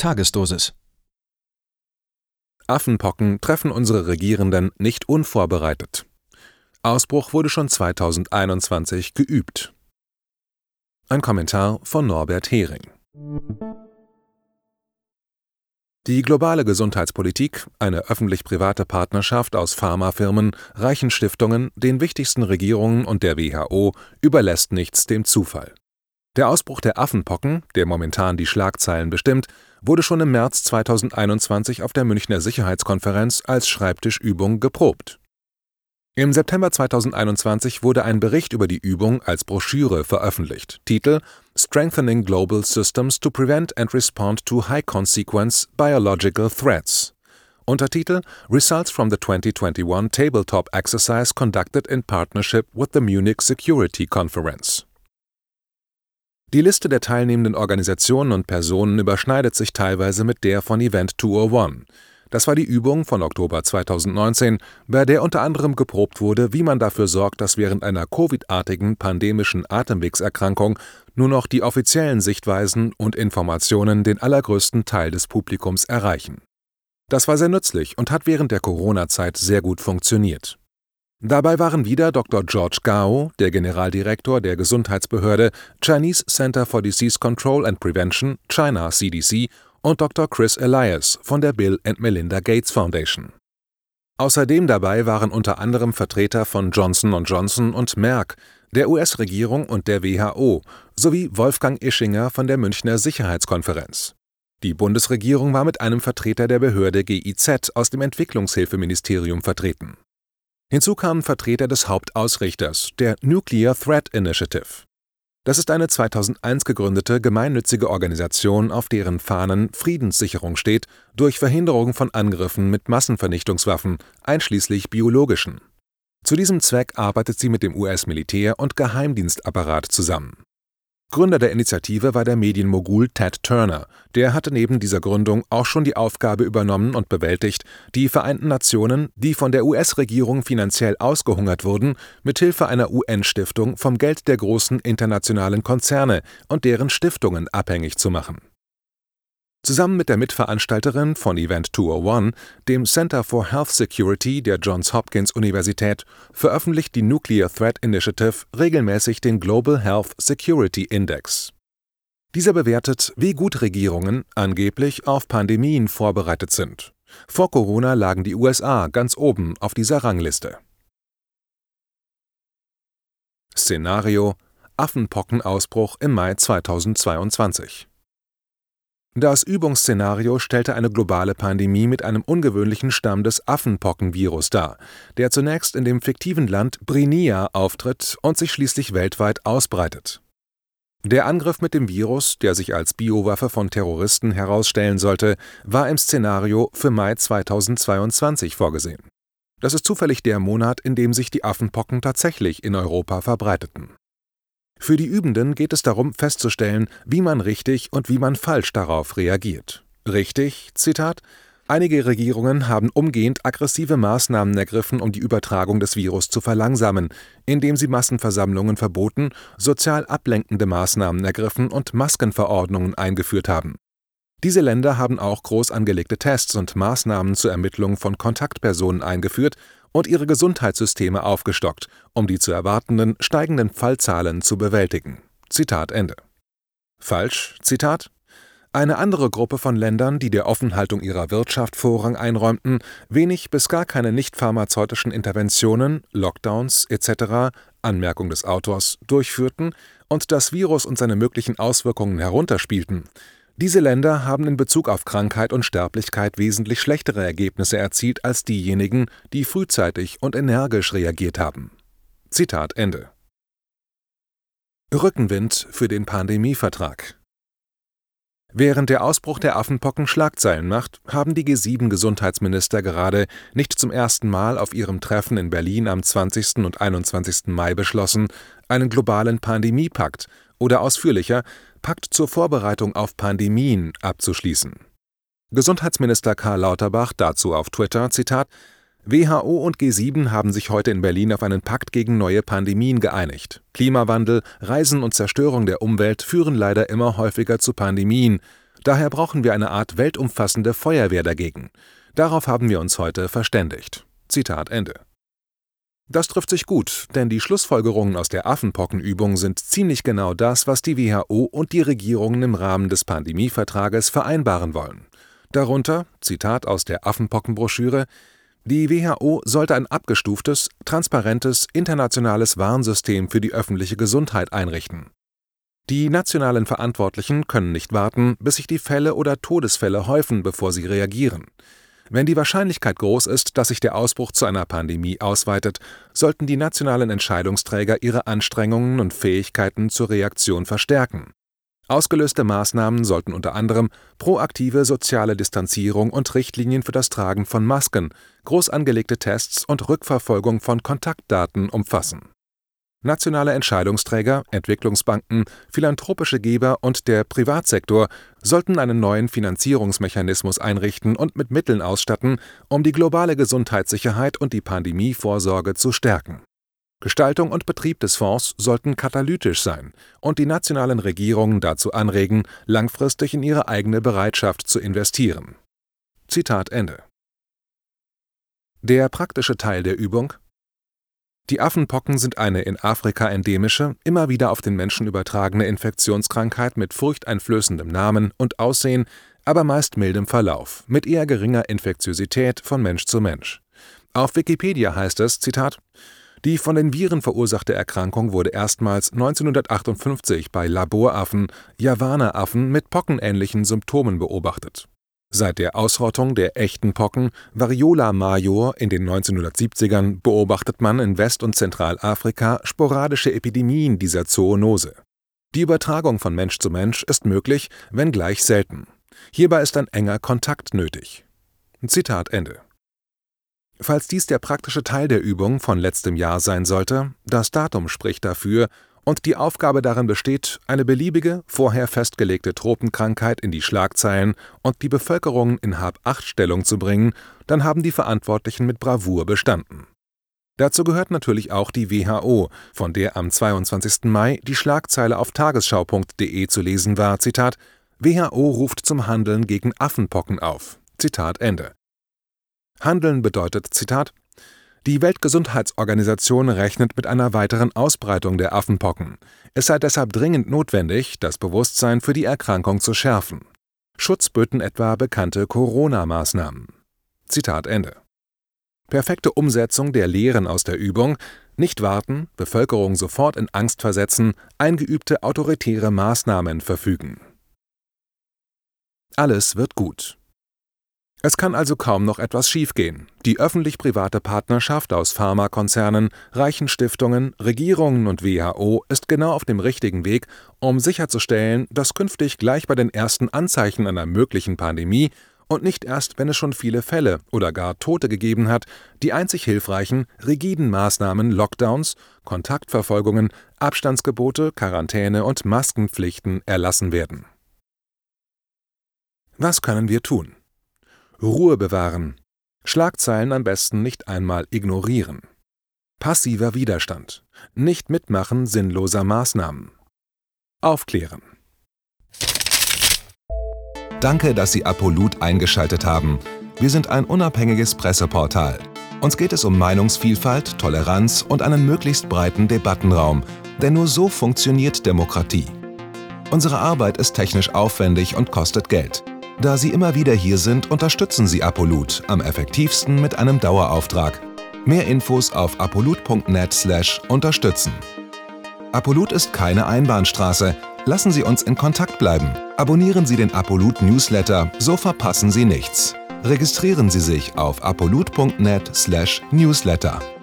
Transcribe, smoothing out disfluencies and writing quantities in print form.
Tagesdosis. Affenpocken treffen unsere Regierenden nicht unvorbereitet. Ausbruch wurde schon 2021 geübt. Ein Kommentar von Norbert Hering. Die globale Gesundheitspolitik, eine öffentlich-private Partnerschaft aus Pharmafirmen, reichen Stiftungen, den wichtigsten Regierungen und der WHO, überlässt nichts dem Zufall. Der Ausbruch der Affenpocken, der momentan die Schlagzeilen bestimmt, wurde schon im März 2021 auf der Münchner Sicherheitskonferenz als Schreibtischübung geprobt. Im September 2021 wurde ein Bericht über die Übung als Broschüre veröffentlicht. Titel: Strengthening Global Systems to Prevent and Respond to High-Consequence Biological Threats. Untertitel: Results from the 2021 Tabletop Exercise conducted in partnership with the Munich Security Conference. Die Liste der teilnehmenden Organisationen und Personen überschneidet sich teilweise mit der von Event 201. Das war die Übung von Oktober 2019, bei der unter anderem geprobt wurde, wie man dafür sorgt, dass während einer Covid-artigen pandemischen Atemwegserkrankung nur noch die offiziellen Sichtweisen und Informationen den allergrößten Teil des Publikums erreichen. Das war sehr nützlich und hat während der Corona-Zeit sehr gut funktioniert. Dabei waren wieder Dr. George Gao, der Generaldirektor der Gesundheitsbehörde Chinese Center for Disease Control and Prevention, China CDC, und Dr. Chris Elias von der Bill and Melinda Gates Foundation. Außerdem dabei waren unter anderem Vertreter von Johnson & Johnson und Merck, der US-Regierung und der WHO, sowie Wolfgang Ischinger von der Münchner Sicherheitskonferenz. Die Bundesregierung war mit einem Vertreter der Behörde GIZ aus dem Entwicklungshilfeministerium vertreten. Hinzu kamen Vertreter des Hauptausrichters, der Nuclear Threat Initiative. Das ist eine 2001 gegründete gemeinnützige Organisation, auf deren Fahnen Friedenssicherung steht, durch Verhinderung von Angriffen mit Massenvernichtungswaffen, einschließlich biologischen. Zu diesem Zweck arbeitet sie mit dem US-Militär und Geheimdienstapparat zusammen. Gründer der Initiative war der Medienmogul Ted Turner. Der hatte neben dieser Gründung auch schon die Aufgabe übernommen und bewältigt, die Vereinten Nationen, die von der US-Regierung finanziell ausgehungert wurden, mithilfe einer UN-Stiftung vom Geld der großen internationalen Konzerne und deren Stiftungen abhängig zu machen. Zusammen mit der Mitveranstalterin von Event 201, dem Center for Health Security der Johns Hopkins Universität, veröffentlicht die Nuclear Threat Initiative regelmäßig den Global Health Security Index. Dieser bewertet, wie gut Regierungen angeblich auf Pandemien vorbereitet sind. Vor Corona lagen die USA ganz oben auf dieser Rangliste. Szenario: Affenpockenausbruch im Mai 2022. Das Übungsszenario stellte eine globale Pandemie mit einem ungewöhnlichen Stamm des Affenpockenvirus dar, der zunächst in dem fiktiven Land Brinia auftritt und sich schließlich weltweit ausbreitet. Der Angriff mit dem Virus, der sich als Biowaffe von Terroristen herausstellen sollte, war im Szenario für Mai 2022 vorgesehen. Das ist zufällig der Monat, in dem sich die Affenpocken tatsächlich in Europa verbreiteten. Für die Übenden geht es darum festzustellen, wie man richtig und wie man falsch darauf reagiert. Richtig, Zitat: Einige Regierungen haben umgehend aggressive Maßnahmen ergriffen, um die Übertragung des Virus zu verlangsamen, indem sie Massenversammlungen verboten, sozial ablenkende Maßnahmen ergriffen und Maskenverordnungen eingeführt haben. Diese Länder haben auch groß angelegte Tests und Maßnahmen zur Ermittlung von Kontaktpersonen eingeführt und ihre Gesundheitssysteme aufgestockt, um die zu erwartenden steigenden Fallzahlen zu bewältigen. Zitat Ende. Falsch, Zitat: Eine andere Gruppe von Ländern, die der Offenhaltung ihrer Wirtschaft Vorrang einräumten, wenig bis gar keine nicht-pharmazeutischen Interventionen, Lockdowns etc., Anmerkung des Autors, durchführten und das Virus und seine möglichen Auswirkungen herunterspielten. Diese Länder haben in Bezug auf Krankheit und Sterblichkeit wesentlich schlechtere Ergebnisse erzielt als diejenigen, die frühzeitig und energisch reagiert haben. Zitat Ende. Rückenwind für den Pandemievertrag. Während der Ausbruch der Affenpocken Schlagzeilen macht, haben die G7-Gesundheitsminister gerade nicht zum ersten Mal auf ihrem Treffen in Berlin am 20. und 21. Mai beschlossen, einen globalen Pandemiepakt oder ausführlicher Pakt zur Vorbereitung auf Pandemien abzuschließen. Gesundheitsminister Karl Lauterbach dazu auf Twitter, Zitat: WHO und G7 haben sich heute in Berlin auf einen Pakt gegen neue Pandemien geeinigt. Klimawandel, Reisen und Zerstörung der Umwelt führen leider immer häufiger zu Pandemien. Daher brauchen wir eine Art weltumfassende Feuerwehr dagegen. Darauf haben wir uns heute verständigt. Zitat Ende. Das trifft sich gut, denn die Schlussfolgerungen aus der Affenpockenübung sind ziemlich genau das, was die WHO und die Regierungen im Rahmen des Pandemievertrages vereinbaren wollen. Darunter, Zitat aus der Affenpockenbroschüre: Die WHO sollte ein abgestuftes, transparentes, internationales Warnsystem für die öffentliche Gesundheit einrichten. Die nationalen Verantwortlichen können nicht warten, bis sich die Fälle oder Todesfälle häufen, bevor sie reagieren. Wenn die Wahrscheinlichkeit groß ist, dass sich der Ausbruch zu einer Pandemie ausweitet, sollten die nationalen Entscheidungsträger ihre Anstrengungen und Fähigkeiten zur Reaktion verstärken. Ausgelöste Maßnahmen sollten unter anderem proaktive soziale Distanzierung und Richtlinien für das Tragen von Masken, groß angelegte Tests und Rückverfolgung von Kontaktdaten umfassen. Nationale Entscheidungsträger, Entwicklungsbanken, philanthropische Geber und der Privatsektor sollten einen neuen Finanzierungsmechanismus einrichten und mit Mitteln ausstatten, um die globale Gesundheitssicherheit und die Pandemievorsorge zu stärken. Gestaltung und Betrieb des Fonds sollten katalytisch sein und die nationalen Regierungen dazu anregen, langfristig in ihre eigene Bereitschaft zu investieren. Zitat Ende. Der praktische Teil der Übung: Die Affenpocken sind eine in Afrika endemische, immer wieder auf den Menschen übertragene Infektionskrankheit mit furchteinflößendem Namen und Aussehen, aber meist mildem Verlauf, mit eher geringer Infektiosität von Mensch zu Mensch. Auf Wikipedia heißt es, Zitat: Die von den Viren verursachte Erkrankung wurde erstmals 1958 bei Laboraffen, Javana-Affen mit pockenähnlichen Symptomen beobachtet. Seit der Ausrottung der echten Pocken, Variola major, in den 1970ern beobachtet man in West- und Zentralafrika sporadische Epidemien dieser Zoonose. Die Übertragung von Mensch zu Mensch ist möglich, wenngleich selten. Hierbei ist ein enger Kontakt nötig. Zitat Ende. Falls dies der praktische Teil der Übung von letztem Jahr sein sollte, das Datum spricht dafür, und die Aufgabe darin besteht, eine beliebige, vorher festgelegte Tropenkrankheit in die Schlagzeilen und die Bevölkerung in Hab-Acht-Stellung zu bringen, dann haben die Verantwortlichen mit Bravour bestanden. Dazu gehört natürlich auch die WHO, von der am 22. Mai die Schlagzeile auf tagesschau.de zu lesen war, Zitat: WHO ruft zum Handeln gegen Affenpocken auf. Zitat Ende. Handeln bedeutet, Zitat: Die Weltgesundheitsorganisation rechnet mit einer weiteren Ausbreitung der Affenpocken. Es sei deshalb dringend notwendig, das Bewusstsein für die Erkrankung zu schärfen. Schutz böten etwa bekannte Corona-Maßnahmen. Zitat Ende. Perfekte Umsetzung der Lehren aus der Übung: Nicht warten, Bevölkerung sofort in Angst versetzen, eingeübte autoritäre Maßnahmen verfügen. Alles wird gut. Es kann also kaum noch etwas schiefgehen. Die öffentlich-private Partnerschaft aus Pharmakonzernen, reichen Stiftungen, Regierungen und WHO ist genau auf dem richtigen Weg, um sicherzustellen, dass künftig gleich bei den ersten Anzeichen einer möglichen Pandemie und nicht erst, wenn es schon viele Fälle oder gar Tote gegeben hat, die einzig hilfreichen, rigiden Maßnahmen Lockdowns, Kontaktverfolgungen, Abstandsgebote, Quarantäne und Maskenpflichten erlassen werden. Was können wir tun? Ruhe bewahren. Schlagzeilen am besten nicht einmal ignorieren. Passiver Widerstand. Nicht mitmachen sinnloser Maßnahmen. Aufklären. Danke, dass Sie Apolut eingeschaltet haben. Wir sind ein unabhängiges Presseportal. Uns geht es um Meinungsvielfalt, Toleranz und einen möglichst breiten Debattenraum, denn nur so funktioniert Demokratie. Unsere Arbeit ist technisch aufwendig und kostet Geld. Da Sie immer wieder hier sind, unterstützen Sie Apolut am effektivsten mit einem Dauerauftrag. Mehr Infos auf apolut.net/unterstützen. Apolut ist keine Einbahnstraße. Lassen Sie uns in Kontakt bleiben. Abonnieren Sie den Apolut Newsletter, so verpassen Sie nichts. Registrieren Sie sich auf apolut.net/newsletter.